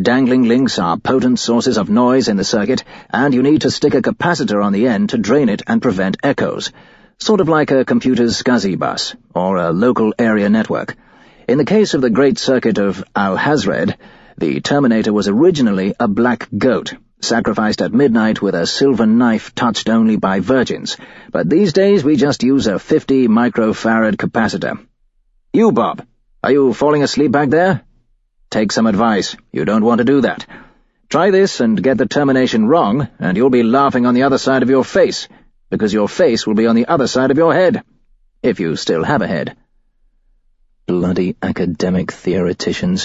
Dangling links are potent sources of noise in the circuit, and you need to stick a capacitor on the end to drain it and prevent echoes. Sort of like a computer's SCSI bus, or a local area network. In the case of the great circuit of Al-Hazred, the terminator was originally a black goat, sacrificed at midnight with a silver knife touched only by virgins, but these days we just use a 50 microfarad capacitor. You, Bob, are you falling asleep back there? Take some advice. You don't want to do that. Try this and get the termination wrong, and you'll be laughing on the other side of your face, because your face will be on the other side of your head. If you still have a head. Bloody academic theoreticians.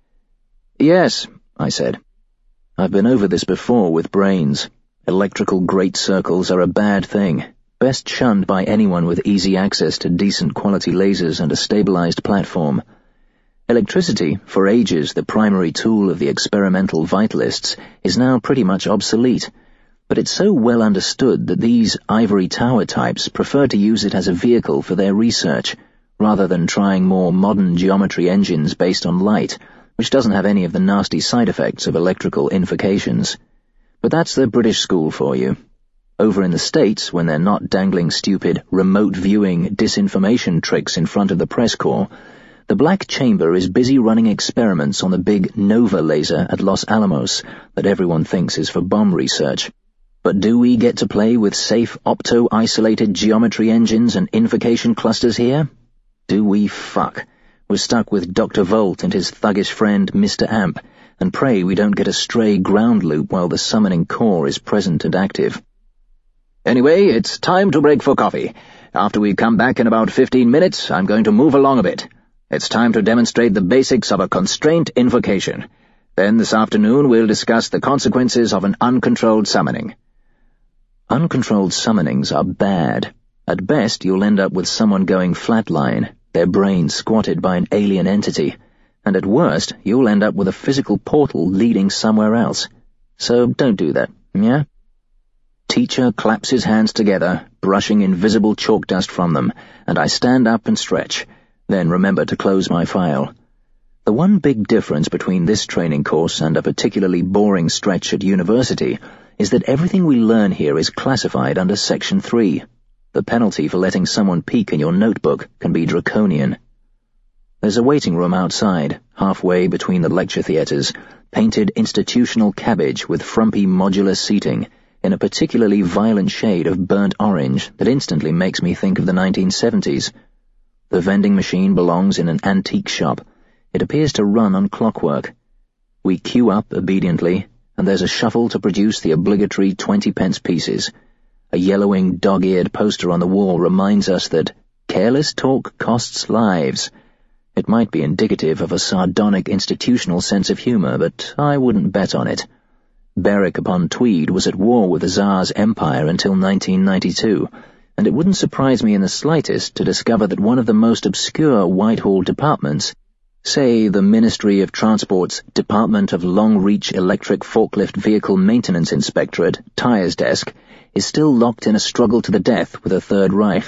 Yes, I said. I've been over this before with brains. Electrical great circles are a bad thing, best shunned by anyone with easy access to decent quality lasers and a stabilized platform. Electricity, for ages the primary tool of the experimental vitalists, is now pretty much obsolete, but it's so well understood that these ivory tower types prefer to use it as a vehicle for their research, rather than trying more modern geometry engines based on light, which doesn't have any of the nasty side effects of electrical infications. But that's the British school for you. Over in the States, when they're not dangling stupid, remote-viewing disinformation tricks in front of the press corps, the Black Chamber is busy running experiments on the big NOVA laser at Los Alamos that everyone thinks is for bomb research. But do we get to play with safe opto-isolated geometry engines and invocation clusters here? Do we fuck? We're stuck with Dr. Volt and his thuggish friend Mr. Amp, and pray we don't get a stray ground loop while the summoning core is present and active. Anyway, it's time to break for coffee. After we come back in about 15 minutes, I'm going to move along a bit. It's time to demonstrate the basics of a constraint invocation. Then this afternoon we'll discuss the consequences of an uncontrolled summoning. Uncontrolled summonings are bad. At best you'll end up with someone going flatline, their brain squatted by an alien entity, and at worst you'll end up with a physical portal leading somewhere else. So don't do that, yeah? Teacher claps his hands together, brushing invisible chalk dust from them, and I stand up and stretch. Then remember to close my file. The one big difference between this training course and a particularly boring stretch at university is that everything we learn here is classified under Section 3. The penalty for letting someone peek in your notebook can be draconian. There's a waiting room outside, halfway between the lecture theatres, painted institutional cabbage with frumpy modular seating, in a particularly violent shade of burnt orange that instantly makes me think of the 1970s. The vending machine belongs in an antique shop. It appears to run on clockwork. We queue up obediently, and there's a shuffle to produce the obligatory 20-pence pieces. A yellowing, dog-eared poster on the wall reminds us that careless talk costs lives. It might be indicative of a sardonic institutional sense of humour, but I wouldn't bet on it. Berwick-upon-Tweed was at war with the Tsar's empire until 1992, and it wouldn't surprise me in the slightest to discover that one of the most obscure Whitehall departments, say the Ministry of Transport's Department of Long-Reach Electric Forklift Vehicle Maintenance Inspectorate, Tyres Desk, is still locked in a struggle to the death with the Third Reich.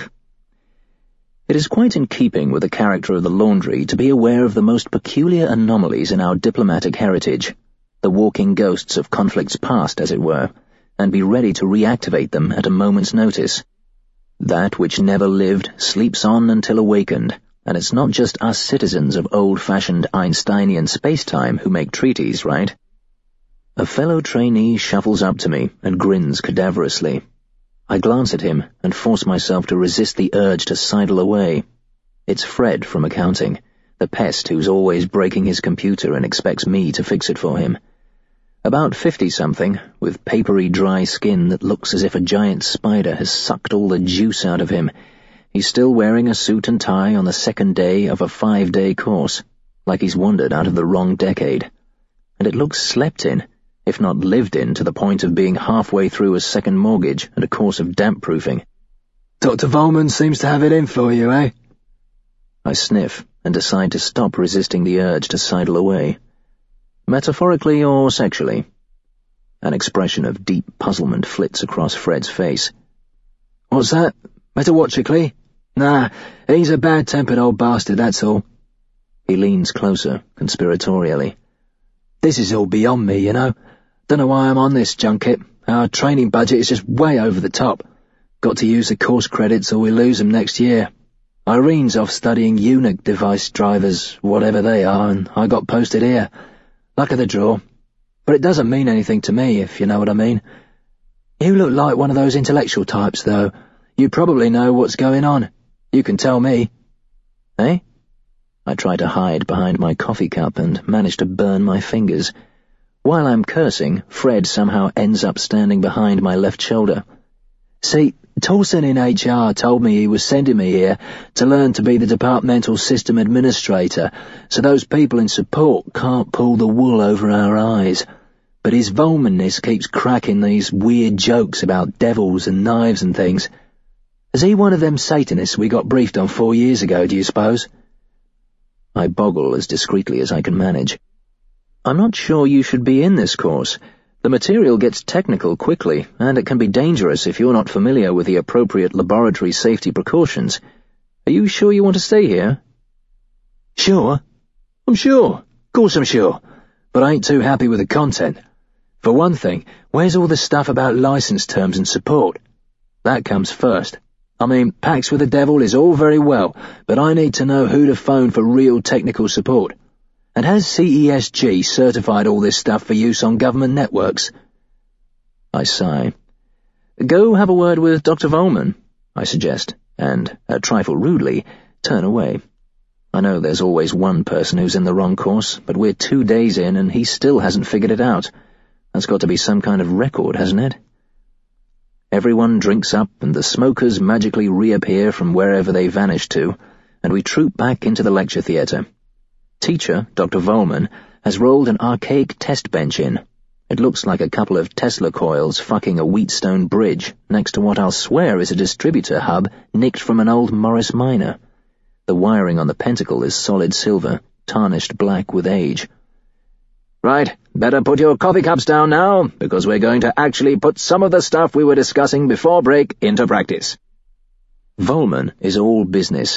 It is quite in keeping with the character of the laundry to be aware of the most peculiar anomalies in our diplomatic heritage, the walking ghosts of conflicts past, as it were, and be ready to reactivate them at a moment's notice. That which never lived sleeps on until awakened, and it's not just us citizens of old-fashioned Einsteinian space-time who make treaties, right? A fellow trainee shuffles up to me and grins cadaverously. I glance at him and force myself to resist the urge to sidle away. It's Fred from accounting, the pest who's always breaking his computer and expects me to fix it for him. About 50-something, with papery dry skin that looks as if a giant spider has sucked all the juice out of him, he's still wearing a suit and tie on the second day of a 5-day course, like he's wandered out of the wrong decade. And it looks slept in, if not lived in, to the point of being halfway through a second mortgage and a course of damp-proofing. Dr. Volman seems to have it in for you, eh? I sniff and decide to stop resisting the urge to sidle away. Metaphorically or sexually? An expression of deep puzzlement flits across Fred's face. What's that? Metaphorically? Nah, he's a bad-tempered old bastard, that's all. He leans closer, conspiratorially. This is all beyond me, you know. Don't know why I'm on this junket. Our training budget is just way over the top. Got to use the course credits or we lose them next year. Irene's off studying UNIC device drivers, whatever they are, and I got posted here. Luck of the draw. But it doesn't mean anything to me, if you know what I mean. You look like one of those intellectual types, though. You probably know what's going on. You can tell me. Eh? I try to hide behind my coffee cup and manage to burn my fingers. While I'm cursing, Fred somehow ends up standing behind my left shoulder. See, Tolson in HR told me he was sending me here to learn to be the departmental system administrator, so those people in support can't pull the wool over our eyes. But his Volmanness keeps cracking these weird jokes about devils and knives and things. Is he one of them Satanists we got briefed on 4 years ago, do you suppose? I boggle as discreetly as I can manage. I'm not sure you should be in this course. The material gets technical quickly, and it can be dangerous if you're not familiar with the appropriate laboratory safety precautions. Are you sure you want to stay here? Sure. I'm sure. Of course I'm sure. But I ain't too happy with the content. For one thing, where's all the stuff about license terms and support? That comes first. I mean, Pax with the Devil is all very well, but I need to know who to phone for real technical support. And has CESG certified all this stuff for use on government networks? I sigh. Go have a word with Dr. Volman, I suggest, and, a trifle rudely, turn away. I know there's always one person who's in the wrong course, but we're 2 days in and he still hasn't figured it out. That's got to be some kind of record, hasn't it? Everyone drinks up and the smokers magically reappear from wherever they vanished to, and we troop back into the lecture theatre. Teacher, Dr. Volman, has rolled an archaic test bench in. It looks like a couple of Tesla coils fucking a Wheatstone bridge next to what I'll swear is a distributor hub nicked from an old Morris Minor. The wiring on the pentacle is solid silver, tarnished black with age. Right, better put your coffee cups down now, because we're going to actually put some of the stuff we were discussing before break into practice. Volman is all business.